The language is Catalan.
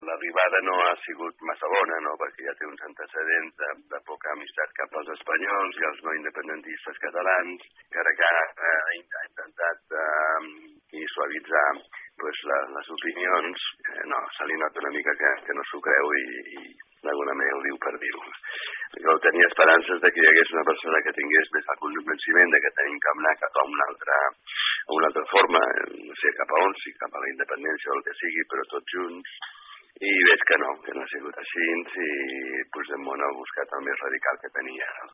l'arribada no ha sigut massa bona, no? Perquè ja té uns antecedents de poca amistat cap als espanyols i als no independentistes catalans, encara que ha intentat suavitzar les opinions, no, se li nota una mica que no s'ho creu i d'alguna manera ho diu per dir-ho. Jo tenia esperances de que hi hagués una persona que tingués més el convenciment de que tenim que anar cap a una altra forma, no sé cap a on, si cap a la independència o el que sigui, però tots junts, i veig que no ha sigut així, i Puigdemont ha buscat el més radical que tenia,